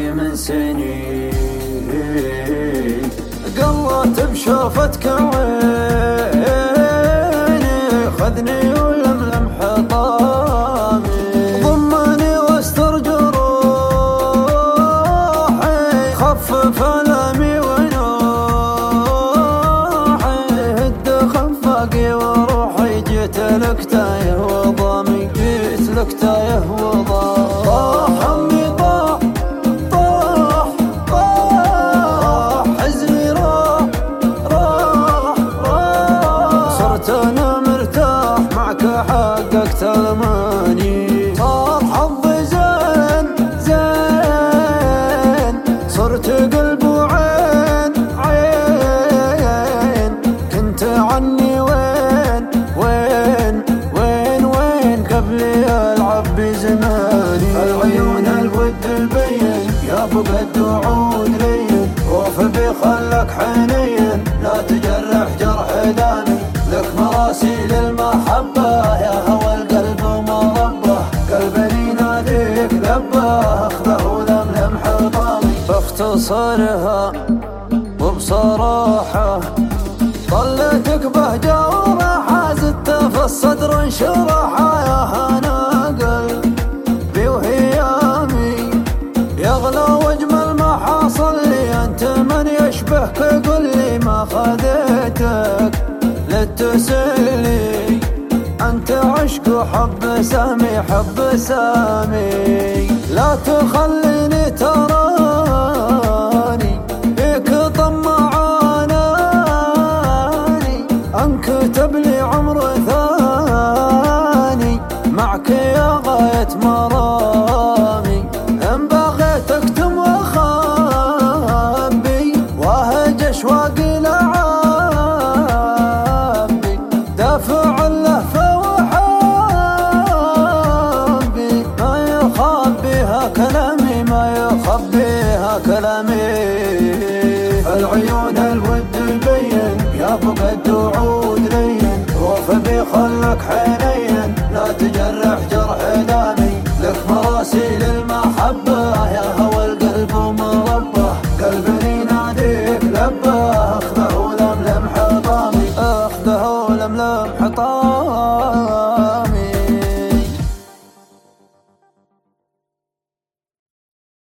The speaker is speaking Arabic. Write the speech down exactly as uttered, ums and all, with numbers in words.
باقي من سنين. قلت بشوفتك عيني خذني ولملم حطامي، ضمني واستر جروحي خفف ألمي ونوحي، هد خفاقي وروحي جيت لك تايه وضامي، جيت لك تايه وضامي. طاح همي طاح طاح طاح حزني راح راح راح، صرت أنا مرتاح معك حققت ألماني. صار حظي زين زين صرت قلب وعين عين، كنت عني وين وين وين وين قبلي ألعب بزماني. العيون الود البين يا بقد وعود لين، وفي بيخلك حنين لا تجرح جرح دامي. لك مراسيل المحبة يا هوى القلب ومربه، قلبي يناديك لبه اخذه ولملم حطامي. باختصارها وبصراحة طلتك بهجة وراحة، زدت في الصدر انشراحة. يا هنا قلبي وهيامي يغلى واجمل ما حصل لي، انت من يشبهك قل لي ما خذيتك للتسلي، انت عشق وحب سامي حب سامي. لا تخليني تراني فيك طمعاناني، انكتب لي عمر ثاني معك يا غاية مرامي. ان بغيت اكتم واخبي واهج اشواقي لعابي، دافع اللهفة وحابي ما يخبيها كلامي ما يخبيها كلامي. العيون الود البين يا بقد وعود لين، وفي بيخلك حنين لا تجرح جرح دامي. لك مراسيل المحبة يا هوى القلب ومربه، قلبي يناديك لبه اخذه ولملم حطامي، اخذه ولملم حطامي.